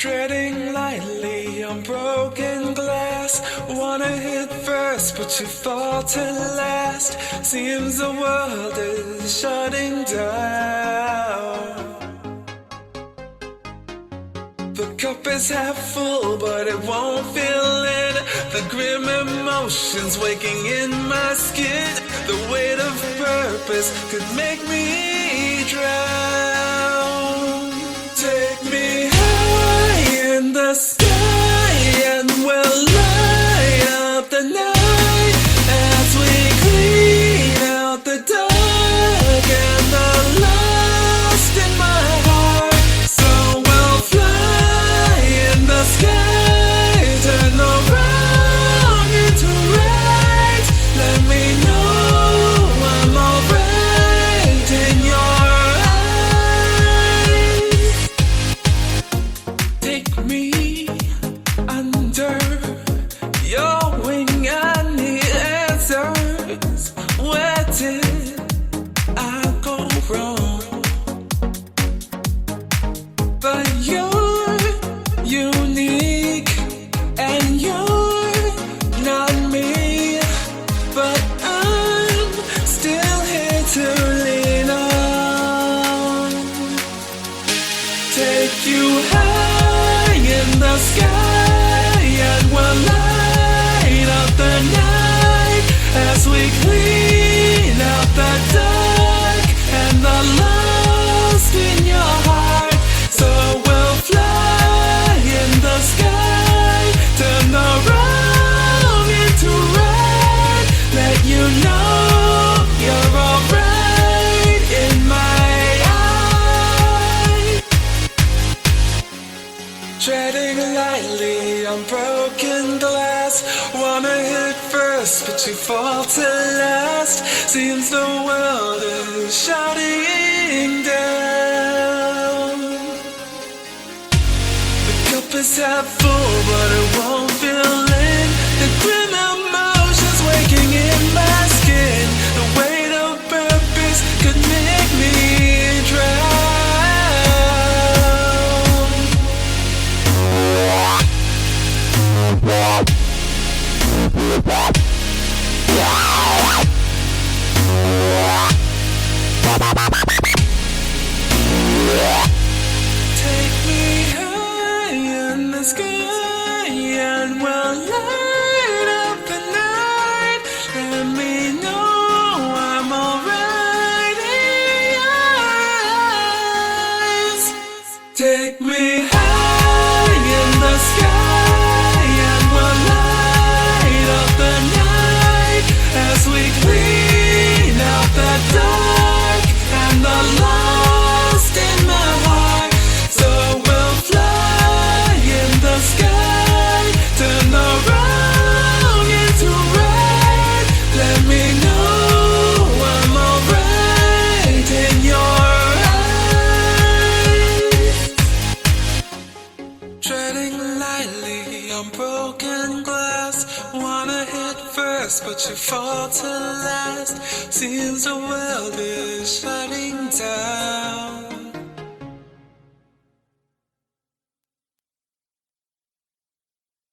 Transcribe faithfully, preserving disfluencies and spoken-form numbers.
Treading lightly on broken glass. Wanna hit first, but you fall to last. Seems the world is shutting down. The cup is half full, but it won't fill in. The grim emotions waking in my skin. The weight of purpose could make me drown. Take me high in the sky, and we'll light up the night as we clean out the dark and the lost in my heart. So we'll fly in the sky, turn the wrong into right. Let me know I'm alright in your eyes. Take me under your wing, I need answers. Where did I go wrong? But you're unique, and you're not me. But I'm still here to lean on. Take you high in the sky, and we'll light up the night as we clean out the dark and the lost in your heart. So we'll fly in the sky, turn the wrong into right. Let you know you're alright in my eyes. Treading lightly on broken glass. Wanna hit first, but you fall to last. Seems the world is shutting down. The cup is half full, but it won't fill in. The grim emotions waking in my skin. The weight of purpose could make me drown. Take me high in the sky, and we'll light up the night. Let me know I'm alright in your eyes. Take me high in the sky, and we'll light up the night as we clean out the dark and the lost in my heart. So we'll fly in the sky, turn the wrong into right. Let me know I'm alright in your eyes. Treading lightly on broken glass. Wanna hit first, but you fall to last. Seems the world is shutting down.